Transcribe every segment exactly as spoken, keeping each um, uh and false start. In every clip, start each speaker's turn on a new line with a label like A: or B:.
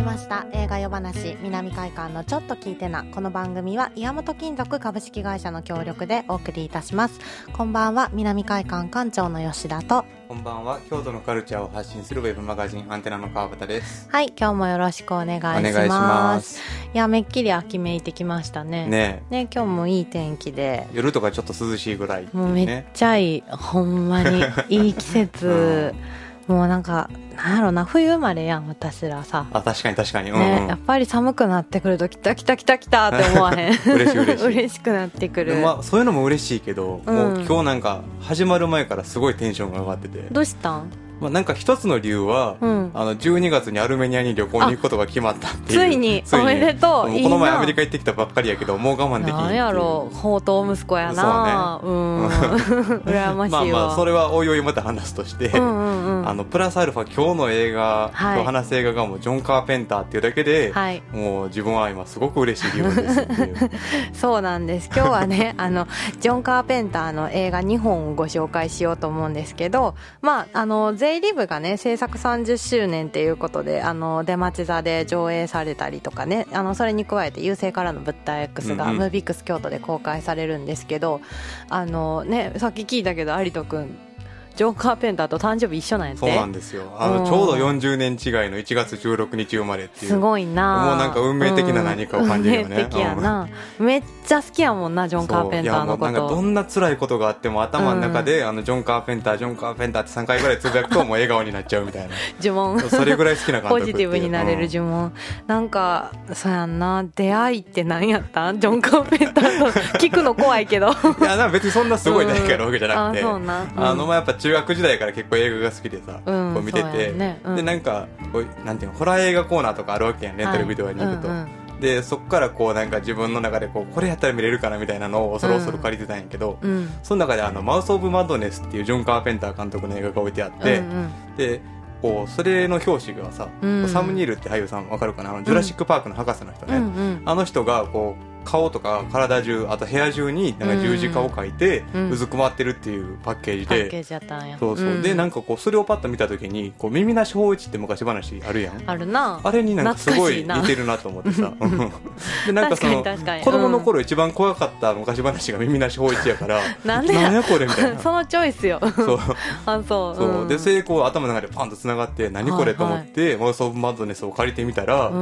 A: ました映画夜話南海館のちょっと聞いてな。この番組は岩本金属株式会社の協力でお送りいたします。こんばんは、南海館館長の吉田と、
B: こんばんは、京都のカルチャーを発信するウェブマガジンアンテナの川端です。
A: はい、今日もよろしくお願いします。
B: お願いします。
A: いや、めっきり秋めいてきましたね。
B: ね
A: ね、今日もいい天気で、
B: 夜とかちょっと涼しいぐらい、ね、
A: もうめっちゃいい、ほんまにいい季節、うん、もうなんかなんやろな、冬生まれやん私らさ。
B: あ、確かに確かに、
A: ね、
B: うんうん、
A: やっぱり寒くなってくると、きたきたきたきたって思わへん
B: 嬉しい嬉しい
A: 嬉しくなってくる。
B: まあ、そういうのも嬉しいけど、
A: うん、
B: もう今日なんか始まる前からすごいテンションが上がってて。
A: どうしたん？
B: まあ、なんか一つの理由は、うん、あのじゅうにがつにアルメニアに旅行に行くことが決まったっていう。
A: ついにおめでとう。
B: もうこの前アメリカ行ってきたばっかりやけど、もう我慢できんっていう。
A: なんやろう、宝刀息子やな。そうね、うん羨ましいわ。
B: まあまあそれはおいおいまた話すとして、うんうんうん、あのプラスアルファ今日の映画、はい、今日話す映画がもうジョン・カーペンターっていうだけで、はい、もう自分は今すごく嬉しい気分ですっていう
A: そうなんです。今日はねあのジョン・カーペンターの映画にほんをご紹介しようと思うんですけど、まああの税理部がね制作さんじゅっしゅうねんっていうことで、あの出町座で上映されたりとかね、あのそれに加えて優勢からの物体 X がムービックス京都で公開されるんですけど、うんうん、あのね、さっき聞いたけど有人くんジョン・カーペンターと誕生日一緒なんやって。
B: そうなんですよ。あのちょうどよんじゅうねん違いのいちがつじゅうろくにち生まれっていう。
A: すごいな。
B: もうなんか運命的な何かを感じるよね、
A: うん、運命的やな、うん、めっちゃ好きやもんなジョン・カーペンターのこと。
B: いやもうなんかどんな辛いことがあっても頭の中で、うん、あのジョン・カーペンタージョン・カーペンターってさんかいぐらいつぶやくともう笑顔になっちゃうみたいな
A: 呪文
B: それぐらい好きな監督っていう。
A: ポジティブになれる呪文、うん、なんかそうやんな。出会いって何やったんジョン・カーペンターと聞くの怖いけどい
B: やなんか別にそんなすごい何かやるわけじゃなくて、
A: うん、あそうな、うん、
B: あのまあやっぱ中学時代から結構映画が好きでさ、うん、こう見てて、ね、うん、でなんかこうなんていうのホラー映画コーナーとかあるわけやん、レンタルビデオに行くと、はい、うんうん、でそこからこうなんか自分の中でこうこれやったら見れるかなみたいなのを恐る恐る借りてたんやけど、うん、その中であのマウス・オブ・マッドネスっていうジョン・カーペンター監督の映画が置いてあって、うんうん、でこうそれの表紙がさ、うん、サム・ニールって俳優さんわかるかな、あのジュラシック・パークの博士の人ね、うんうん、あの人がこう顔とか体中あと部屋中になんか十字架を描いてうずくまってるっていうパッケージで、
A: パッケージやったんや。
B: そうそう、うん、でなんかこうそれをパッと見た時にこう耳なし芳一って昔話あるやん。
A: あるな。
B: あれになんかすごい似てるなと思ってさでなんかその子供の頃一番怖かった昔話が耳なし芳一やから
A: なんで
B: 何やこれみたいな
A: そのチョイスよそうあそう、
B: そう、
A: うん、
B: でそれでこう頭の中でパンとつながって何これと思って、はいはい、マウス・オブ・マッドネスを借りてみたら、うん、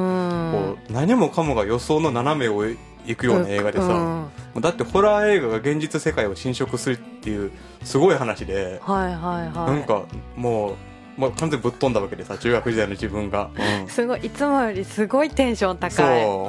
B: こう何もかもが予想の斜めを行くような映画でさ、うんうん、だってホラー映画が現実世界を侵食するっていうすごい話で、
A: はいはいはい、
B: なんかもう、まあ、完全にぶっ飛んだわけでさ、中学時代の自分が、
A: うん、すごいいつもよりすごいテンション高い。
B: そう、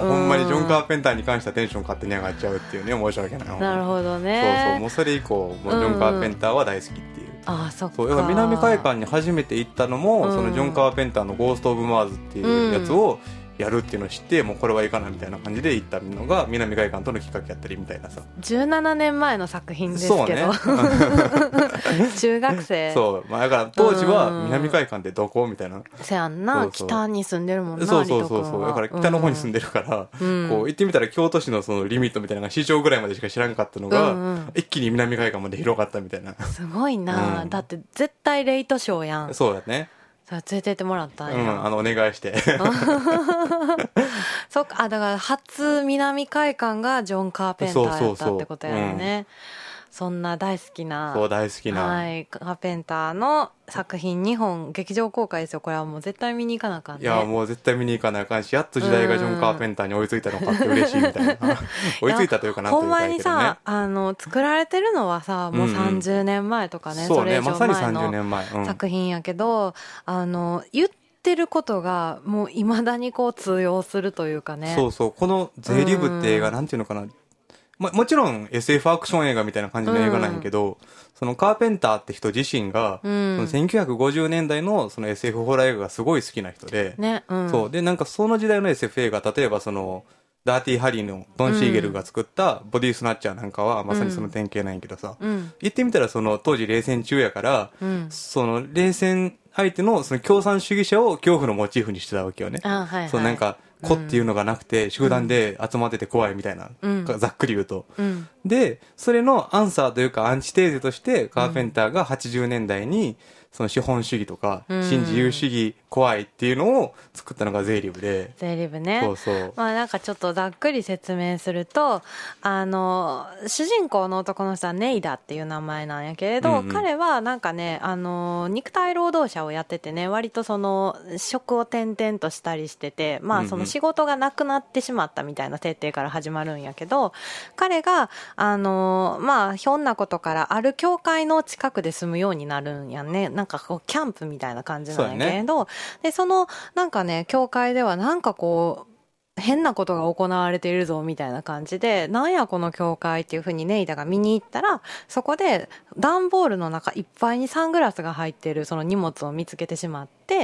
B: うん、ほんまにジョン・カーペンターに関してはテンション勝手に上がっちゃうっていうね、申し訳ない。
A: なるほどね。
B: そうそう、もうそれ以降もうジョン・カーペンターは大好きっていう、
A: うん、ああそっか。
B: そう、だから南海館に初めて行ったのも、うん、そのジョン・カーペンターのゴースト・オブ・マーズっていうやつを、うんやるっていうのを知って、もうこれはいいかなみたいな感じで行ったのが南海館との企画やったりみたいなさ。
A: じゅうななねんまえの作品ですけど、そうね中学生。
B: そう、まあ、だから当時は南海館ってどこみたいな。
A: せやんな、そうそう、北に住んでるもんな。
B: そうそうそうそう、だから北の方に住んでるから、うん、こう行ってみたら京都市のそのリミットみたいなのが市場ぐらいまでしか知らんかったのが、うんうん、一気に南海岸まで広がったみたいな。
A: すごいな、うん、だって絶対レイトショーやん。
B: そうだね。
A: 連れてってもらったんや、
B: うん、あのお願いして
A: そっか、あ、だから初南海館がジョン・カーペンターやったってことやね。そうそうそう、うん、そんな大好きな、
B: そう大好きな、
A: はい、カーペンターの作品にほん劇場公開ですよ。これはもう絶対見に行かなあかんね。
B: いやもう絶対見に行かなあかんし、やっと時代がジョン・カーペンターに追いついたのかって嬉しいみたいな追いついたというかなんというかやけどね。ほんまにさ、
A: あの作られてるのはさもうさんじゅうねんまえとかね、うんうん、それ以上前の作品やけど、あの言って言ってることがもういまだにこう通用するというかね。
B: そうそう、この税理部って映画なんていうのかな、ま、もちろん エスエフ アクション映画みたいな感じの映画なんやけど、うん、そのカーペンターって人自身が、うん、そのせんきゅうひゃくごじゅうねんだいのその エスエフ ホラー映画がすごい好きな人で、ね、うん、そうでなんかその時代の エスエフ 映画、例えばそのダーティーハリーのドン・シーゲルが作ったボディスナッチャーなんかはまさにその典型なんやけどさ、うん、言ってみたらその当時冷戦中やから、うん、その冷戦相手のその共産主義者を恐怖のモチーフにしてたわけよね。あ、はいはい、そうなんか個っていうのがなくて、うん、集団で集まってて怖いみたいな、うん、ざっくり言うと、うん、でそれのアンサーというかアンチテーゼとしてカーペンターがはちじゅうねんだいにその資本主義とか新自由主義怖いっていうのを作ったのがゼイリブで。
A: ゼイリブね。
B: そうそう。
A: まあなんかちょっとざっくり説明すると、あの、主人公の男の人はネイダっていう名前なんやけれど、うんうん、彼はなんかね、あの、肉体労働者をやっててね、割とその、職を転々としたりしてて、まあその仕事がなくなってしまったみたいな設定から始まるんやけど、彼が、あの、まあひょんなことからある教会の近くで住むようになるんやね。なんかこう、キャンプみたいな感じなんやけれど、で、その、なんかね、教会ではなんかこう、変なことが行われているぞみたいな感じで、なんやこの教会っていう風にネイダが見に行ったら、そこで段ボールの中いっぱいにサングラスが入ってるその荷物を見つけてしまって、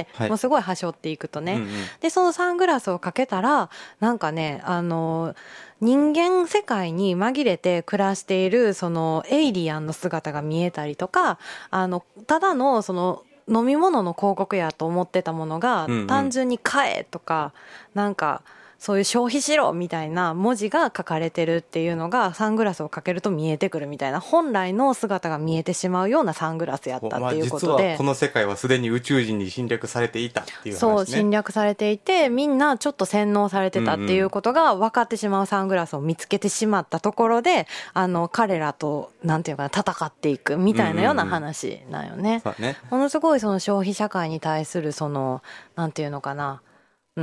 A: はい、もうすごいはしょっていくとね、うんうん。で、そのサングラスをかけたら、なんかね、あの、人間世界に紛れて暮らしているそのエイリアンの姿が見えたりとか、あの、ただのその、飲み物の広告やと思ってたものが、うんうん、単純に買えとか、なんか、そういう消費しろみたいな文字が書かれてるっていうのがサングラスをかけると見えてくるみたいな、本来の姿が見えてしまうようなサングラスやったっていうことで、まあ、
B: 実はこの世界はすでに宇宙人に侵略されていたっていう話ね。
A: そう、侵略されていて、みんなちょっと洗脳されてたっていうことが分かってしまうサングラスを見つけてしまったところで、あの彼らとなんていうかな、戦っていくみたいなような話なんよね。
B: そうね。
A: ものすごいその消費社会に対するそのなんていうのかな、うん。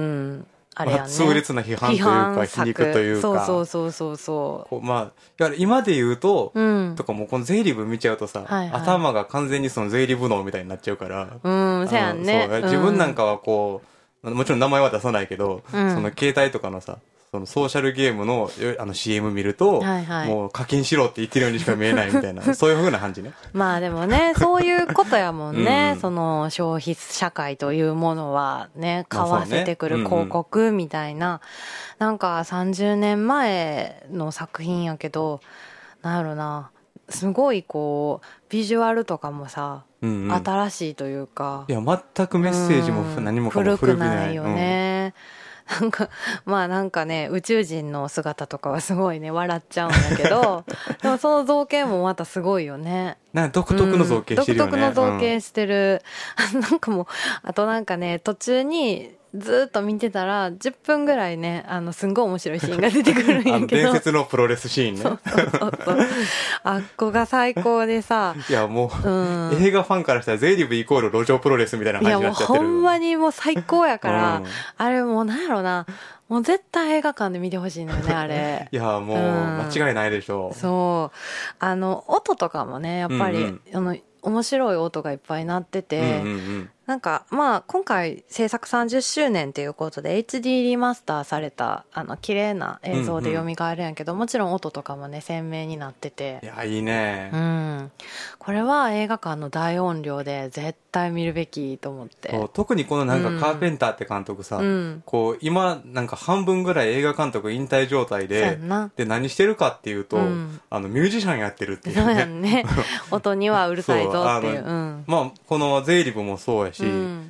A: あれやね、
B: 痛烈な批判というか皮肉というか、
A: そうそうそうそうそう、
B: まあ今で言うと、
A: うん、
B: とかもうこのゼイリブ見ちゃうとさ、はいはい、頭が完全にそのゼイリブ脳みたいになっちゃうから、
A: うん、そうやんね、
B: そう、自分なんかはこうもちろん名前は出さないけど、うん、その携帯とかのさ、そのソーシャルゲームのあの シーエム 見ると、はいはい、もう課金しろって言ってるようにしか見えないみたいなそういう風な感じね。
A: まあでもね、そういうことやもんね、うん、その消費社会というものはね、買わせてくる広告みたいな、まあね、うんうん、なんかさんじゅうねんまえの作品やけど、なんやろな、すごいこうビジュアルとかもさ、うんうん、新しいというか、
B: いや全くメッセージも何もかも
A: 古くないよね、うん、なんかまあなんかね、宇宙人の姿とかはすごいね笑っちゃうんだけどでもその造形もまたすごいよね。
B: なんか独特の造形してるよね、
A: うん、独特の造形してる、うん、なんかもうあとなんかね、途中にずっと見てたらじゅっぷんぐらいね、あのすんごい面白いシーンが出てくるんやけど、あの
B: 伝説のプロレスシーンね。
A: そうそうそうそう、あっこが最高でさ、
B: いやもう、うん、映画ファンからしたらゼイリブイコール路上プロレスみたいな感じになっちゃってる。
A: いやもうほんまにもう最高やから、うん、あれもうなんやろな、もう絶対映画館で見てほしいのよね、あれ。
B: いやもう間違いないでしょう、うん、
A: そうあの音とかもね、やっぱり、うんうん、あの面白い音がいっぱい鳴ってて、うんうんうん、なんかまあ今回制作さんじゅっしゅうねんということで エイチディー リマスターされたあの綺麗な映像で蘇るんやけど、うんうん、もちろん音とかもね鮮明になってて、
B: いやいいね、
A: うん、これは映画館の大音量で絶対見るべきと思って。
B: そう特にこのなんかカーペンターって監督さ、うん、こう今なんか半分ぐらい映画監督引退状態でで何してるかっていうと、うん、あのミュージシャンやってるっていうね。
A: そうやんね音にはうるさいぞっていう、うん、
B: まあこのゼイリブもそうやし、うん、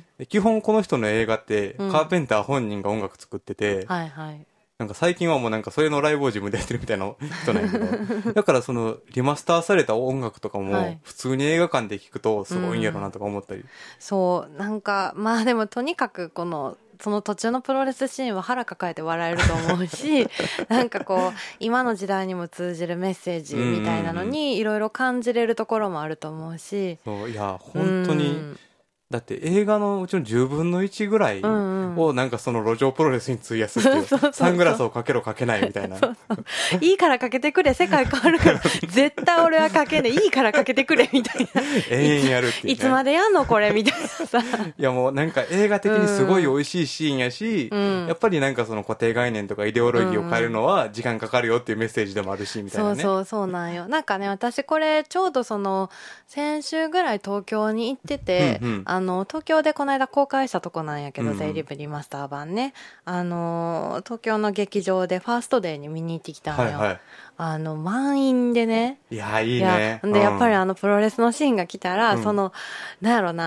B: 基本この人の映画ってカーペンター本人が音楽作ってて、うん、はいはい、なんか最近はもうなんかそれのライブを自分でやってるみたいな人なんやけどだからそのリマスターされた音楽とかも普通に映画館で聴くとすごいんやろなとか思ったり、うん、
A: そうなんかまあでもとにかくこのその途中のプロレスシーンは腹抱えて笑えると思うしなんかこう今の時代にも通じるメッセージみたいなのにいろいろ感じれるところもあると思うし、
B: そういや本当に、うんだって映画のうちのじゅうぶんのいちぐらいをなんかその路上プロレスに費やすっていう、サングラスをかけろかけないみたいなそうそう
A: いいからかけてくれ、世界変わるから絶対俺はかけねいいからかけてくれみたいな
B: 永遠やるっていう、ね、
A: いつまでやんのこれみたいなさ
B: いやもうなんか映画的にすごい美味しいシーンやし、うん、やっぱりなんかその固定概念とかイデオロギーを変えるのは時間かかるよっていうメッセージでもあるしみたいなね。
A: そうそうそうなんよ。なんかね私これちょうどその先週ぐらい東京に行ってて、うんうん、あの東京でこの間公開したとこなんやけど、うん、ゼイリブリマスター版ね、あの東京の劇場でファーストデーに見に行ってきたのよ、はいはい、あの満員でね、
B: いやいいね、
A: いやで、うん、やっぱりあのプロレスのシーンが来たら、うん、そのなんやろな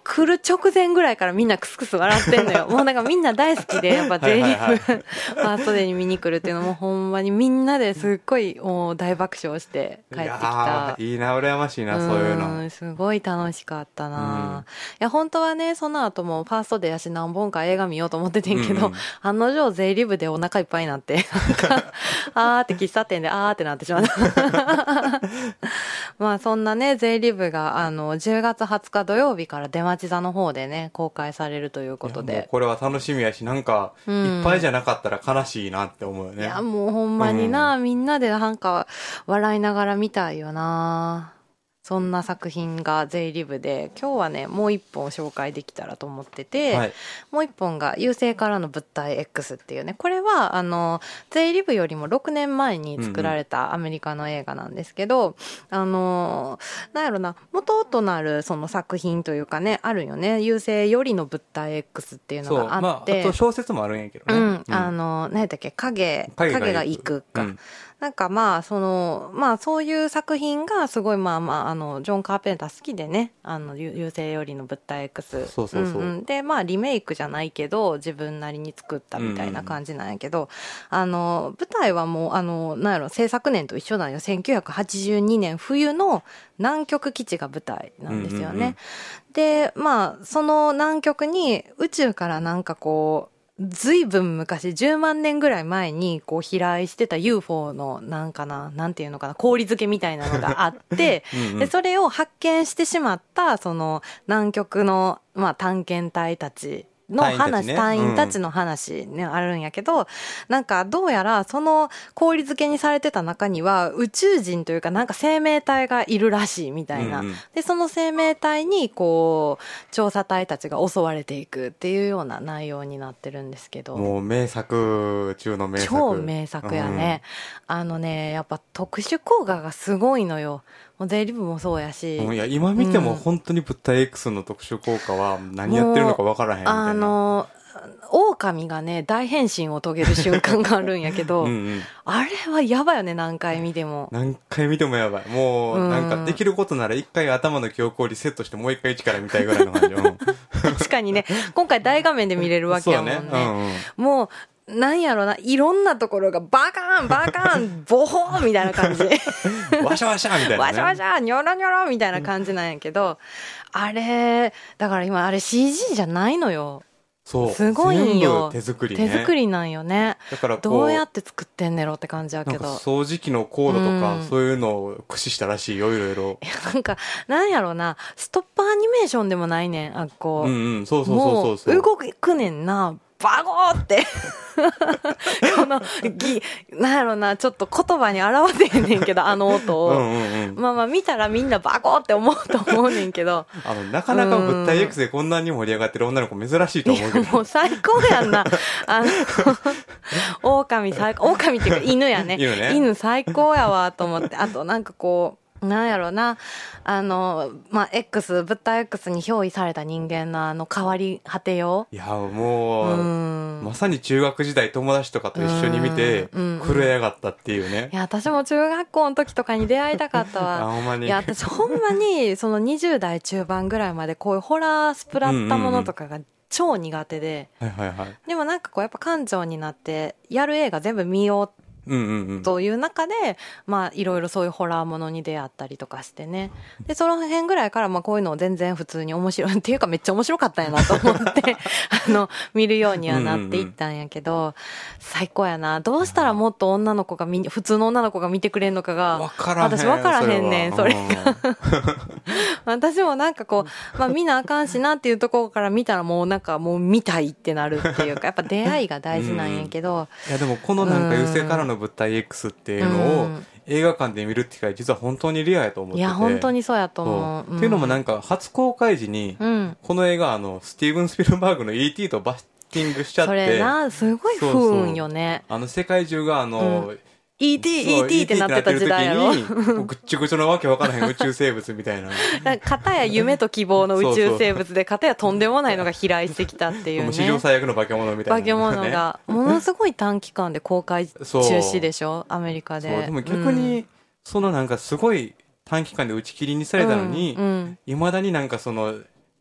A: 来る直前ぐらいからみんなクスクス笑ってんのよ。もうなんかみんな大好きで、やっぱ J リーグファーストデーに見に来るっていうのもほんまにみんなですっごいもう大爆笑して帰ってきた。
B: いやいいな、羨ましいな、そういうの。
A: すごい楽しかったな、うん、いや本当はねその後もファーストデーやし何本か映画見ようと思っててんけど、うんうん、案の定税理部でお腹いっぱいになってなんかあーって喫茶店であーってなってしまったまあそんなね税理部があのじゅうがつはつか土曜日から出町座の方でね公開されるということで、
B: これは楽しみやし、なんか、うん、いっぱいじゃなかったら悲しいなって思うよね。
A: いやもうほんまにな、うん、みんなでなんか笑いながら見たいよな。そんな作品が税理部で、今日はねもう一本紹介できたらと思ってて、はい、もう一本が優勢からの物体 X っていうね、これはあの税理部よりもろくねんまえに作られたアメリカの映画なんですけど、うんうん、あのなんやろな、元となるその作品というかねあるよね、優勢よりの物体 X っていうのがあって、
B: まあ、あと小説もあるんやけどね、
A: うんうん、あの何やったっけ、影影が行くか、うん、なんかまあそのまあそういう作品がすごいまあまああのジョン・カーペンター好きでね、あの優勢よりの物体 X、
B: そうそうそう、うんうん、
A: でまあリメイクじゃないけど自分なりに作ったみたいな感じなんやけど、うんうん、あの舞台はもうあのなんやろ制作年と一緒なんよ。せんきゅうひゃくはちじゅうにねん冬の南極基地が舞台なんですよね、うんうんうん、でまあその南極に宇宙からなんかこうずいぶん昔じゅうまんねんぐらい前にこう飛来してた ユーフォー のなんかな、なんていうのかな、氷漬けみたいなのがあってうん、うん、でそれを発見してしまったその南極のまあ探検隊たちの話、隊員たちの話ね、あるんやけど、なんかどうやらその氷漬けにされてた中には宇宙人というかなんか生命体がいるらしいみたいな、うんうん、でその生命体にこう調査隊たちが襲われていくっていうような内容になってるんですけど、
B: もう名作中の名作、
A: 超名作やね、うん、あのねやっぱ特殊効果がすごいのよ。税理部もそうやし、
B: うん、いや今見ても本当に物体 X の特殊効果は何やってるのか分からへんみたいな。
A: あの狼がね大変身を遂げる瞬間があるんやけどうん、うん、あれはやばいよね、何回見ても
B: 何回見てもやばい。もうなんかできることなら一回頭の記憶をリセットしてもう一回一から見たいぐらいの感じ
A: 確かにね、今回大画面で見れるわけやもんね。そうね、うんうん、もうなんやろな、いろんなところがバカーンバカーンボホーみたいな感じ
B: ワシャワシャみたいな、ね、
A: ワシャワシャニョロニョロみたいな感じなんやけど、あれだから今あれ シージー じゃないのよ。
B: そう
A: すごいんよ、
B: 手作りね、
A: 手作りなんよね。
B: だから
A: どうやって作ってんねろって感じやけど、
B: 掃除機のコードとか、うん、そういうのを駆使したらしいよ、いろいろ。
A: いやなんかなんやろな、ストップアニメーションでもないねん、あっこう、
B: うんうん、そうそうそうそう、
A: もう動くねんな、バゴーってこのぎなんやろな、ちょっと言葉に表せへんねんけどあの音をうんうん、うん、まあまあ見たらみんなバゴーって思うと思うねんけど
B: あのなかなか物体 X でこんなに盛り上がってる女の子珍しいと思うけど、
A: もう最高やんなあの狼最高、狼っていうか犬やね犬ね、犬最高やわと思って、あとなんかこうなんやろな、あの、まあ、X、物体 X に憑依された人間のあの変わり果てよう。
B: いや、もう、うんまさに中学時代友達とかと一緒に見て、震え上がったっていうね。
A: いや、私も中学校の時とかに出会いたかったわ。
B: あ、ほんまに。
A: いや、私ほんまに、そのにじゅう代中盤ぐらいまでこういうホラースプラッタものとかが超苦手で。
B: はいはいはい。
A: でもなんかこうやっぱ感情になって、やる映画全部見ようって、
B: うんうんうん、
A: という中で、まあいろいろそういうホラーものに出会ったりとかしてね。で、その辺ぐらいからまあこういうのを全然普通に面白いっていうかめっちゃ面白かったんやなと思ってあの見るようにはなっていったんやけど、うんうんうん、最高やな。どうしたらもっと女の子が見普通の女の子が見てくれんのかが
B: 分からへん、
A: 私分からへんねんそれが私もなんかこう、まあ見なあかんしなっていうところから見たらもうなんかもう見たいってなるっていうか、やっぱ出会いが大事なんやけど、うん、
B: いやでもこのなんか優勢からの物体 X っていうのを映画館で見るって機会実は本当にレアやと思ってて、
A: いや本当にそうやと思う、うん、
B: っていうのもなんか初公開時にこの映画あのスティーブン・スピルバーグの イーティー とバッティングしちゃって、
A: それなすごい不運よね。
B: そうそう、あの世界中があの、うん
A: イーティー、イーティー ってなってた時代やろ。
B: ぐっちゅぐちゅのわけわからへん宇宙生物みたいな。
A: なんか片や夢と希望の宇宙生物で、片やとんでもないのが飛来してきたっていうね。
B: 史上最悪の化け物みたいな、
A: ね。化け物が、ものすごい短期間で公開中止でしょ、アメリカで。
B: そう、でも逆に、うん、そのなんかすごい短期間で打ち切りにされたのに、いま、うんうん、だになんかその、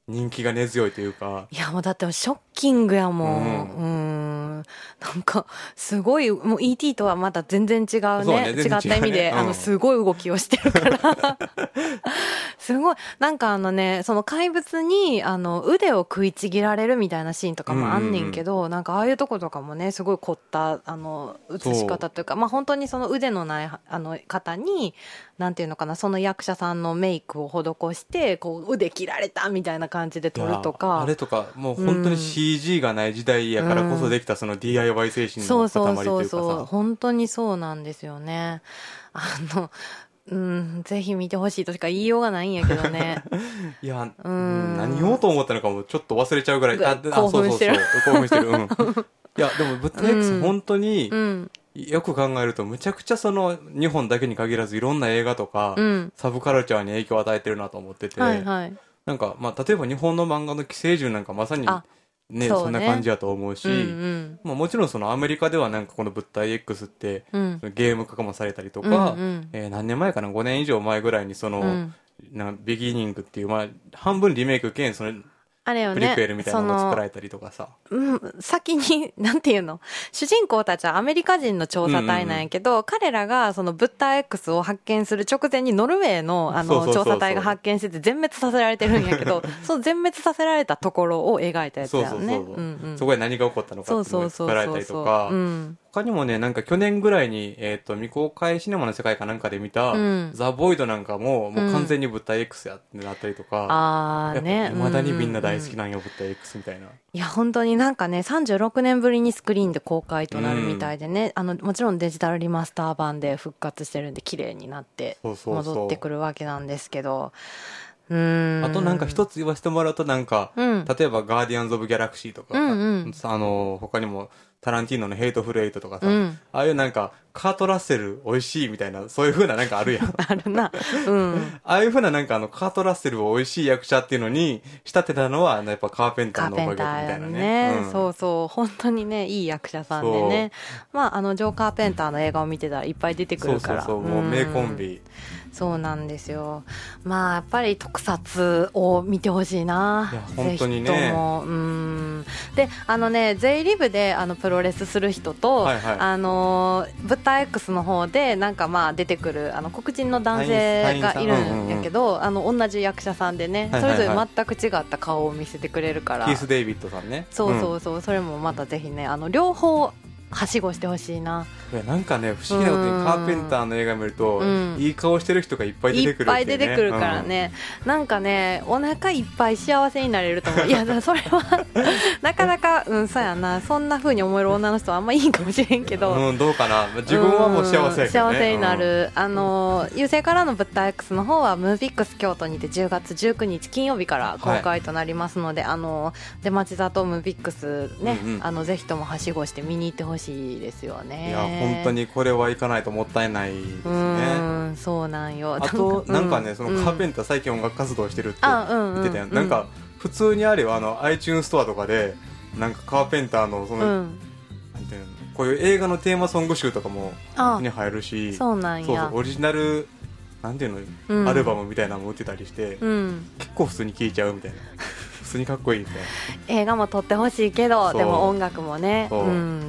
B: 人気が根強いというか。
A: いやもうだってショッキングやもん。うん。うんなんかすごいもう イーティー とはまた全然違うね。ね違った意味で、うん、あのすごい動きをしてるからすごいなんかあのねその怪物にあの腕を食いちぎられるみたいなシーンとかもあんねんけど、うんうんうん、なんかああいうとことかもねすごい凝ったあの映し方というかまあ本当にその腕のないあの方になんていうのかなその役者さんのメイクを施してこう腕切られたみたいな感じで撮るとか
B: あれとかもう本当に シージー がない時代やからこそできたその ディーアイワイ 精神の塊というかさ、そうそうそうそう
A: 本当にそうなんですよね。あのうんぜひ見てほしいとしか言いようがないんやけどね
B: いやうん何言おうと思ったのかもちょっと忘れちゃうぐらいあ
A: 興奮してる
B: 興奮してる、うん、いやでもブッダ X 本当に、うんうんよく考えるとむちゃくちゃその日本だけに限らずいろんな映画とか、うん、サブカルチャーに影響を与えてるなと思ってて、はいはい、なんかまあ例えば日本の漫画の寄生獣なんかまさにね そ, ねそんな感じやと思うし、うんうんまあ、もちろんそのアメリカではなんかこの物体 X って、うん、ゲーム化もされたりとか、うんうんえー、何年前かなごねん以上前ぐらいにその、うん、なビギニングっていう、まあ、半分リメイク兼その
A: あれよね、
B: プリクエルみたいなのが作られたりとかさ、
A: うん、先になんていうの主人公たちはアメリカ人の調査隊なんやけど、うんうんうん、彼らがその物体 X を発見する直前にノルウェーのあの調査隊が発見してて全滅させられてるんやけどその全滅させられたところを描いたやつやね。そうそうそう、うんうん、
B: そこで何が起こったのかっていうのが作られたりとか、他にもねなんか去年ぐらいに、えー、と未公開シネマの世界かなんかで見た、うん、ザ・ボイドなんかももう完全に物体 X やってなったりとか、うん、あーね未だにみんな大好きなんよ、うん、物体 X みたいな。
A: いや本当になんかねさんじゅうろくねんぶりにスクリーンで公開となるみたいでね、うん、あのもちろんデジタルリマスター版で復活してるんで綺麗になって戻ってくるわけなんですけど、
B: うーんあとなんか一つ言わせてもらうとなんか、うん、例えばガーディアンズ・オブ・ギャラクシーとか、うんうん、あの他にもタランティーノのヘイトフルエイトとかさ、うん、ああいうなんかカート・ラッセル美味しいみたいなそういう風ななんかあるやん
A: あるな、うん、
B: ああいう風ななんかあのカート・ラッセルを美味しい役者っていうのに仕立てたのはやっぱカーペンターのおかげみたいなね、
A: ねうん、そうそう本当にねいい役者さんでねまああのジョー・カーペンターの映画を見てたらいっぱい出てくるから
B: そうそうそうもう名コンビ、
A: そうなんですよ。まあやっぱり特撮を見てほしいな。
B: いや本当にね。ぜひとも
A: うんであのねゼイリブであのプロレスする人と、はいはい、あの物体 X の方でなんかまあ出てくるあの黒人の男性がいるんやけど、うんうんうん、あの同じ役者さんでね、はいはいはい、それぞれ全く違った顔を見せてくれるから。
B: キース・デイビッドさんね。
A: そうそうそう、うん、それもまたぜひねあの両方はしごしてほしいな。
B: いやなんかね不思議なことにカーペンターの映画見ると、うん、いい顔してる人がいっぱい出てくるって、ね、
A: いっぱい出てくるからね、うん、なんかねお腹いっぱい幸せになれると思う。いやそれはなかなかうんそうやなそんな風に思える女の人はあんまいいんかもしれんけど、
B: うん、どうかな自分はもう幸せやけどね、
A: 幸せになる、うん、あの優勢からの物体 X の方はムービックス京都にてじゅうがつじゅうくにち金曜日から公開となりますので、はい、あの出町座とムービックスね、うんうん、あのぜひともはしごして見に行ってほしいですよね。
B: いや本当にこれは行かないともったいないですね。
A: うんそうなんよ。
B: あとなんかね、うん、そのカーペンター最近音楽活動してるって言ってたやん、うん、なんか普通にあればあの iTunes ストアとかでなんかカーペンターのその、うん、なんていうのこういう映画のテーマソング集とかもに入るし、
A: そうなんや。
B: そうそうオリジナルなんていうの、うん、アルバムみたいなのも売ってたりして、うん、結構普通に聴いちゃうみたいな普通にかっこいいみたいな。
A: 映画も撮ってほしいけどでも音楽もねう、うん、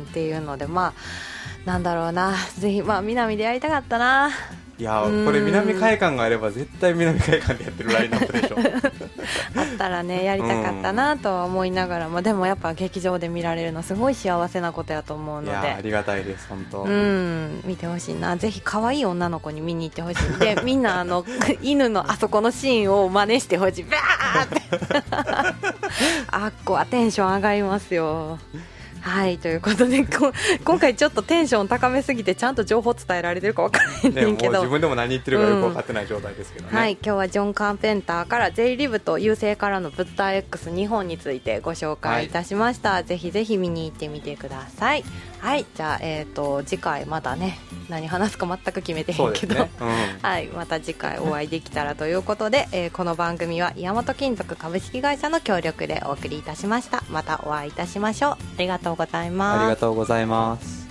A: っていうのでまあなんだろうなぜひまあ南でやりたかったな。
B: いやこれ南海館があれば絶対南海館でやってるラインナップでしょ
A: あったらねやりたかったなとは思いながらも、うん、でもやっぱ劇場で見られるのすごい幸せなことやと思うのでい
B: やありがたいです本当。
A: うん見てほしいな。ぜひ可愛い女の子に見に行ってほしいでみんなあの犬のあそこのシーンを真似してほしいバーってあっこはテンション上がりますよ。はいということで今回ちょっとテンション高めすぎてちゃんと情報伝えられてるか分からへんねんけど、ね、もう
B: 自分でも何言ってるかよく分かってない状態ですけどね、
A: うん、はい今日はジョン・カーペンターからゼイリブと優勢からの物体 X にほんについてご紹介いたしました、はい、ぜひぜひ見に行ってみてください。はいじゃあ、えー、と次回またね何話すか全く決めてへんけど、ねうんはい、また次回お会いできたらということで、えー、この番組は岩本金属株式会社の協力でお送りいたしました。またお会いいたしましょう。ありがとうございます。
B: ありがとうございます。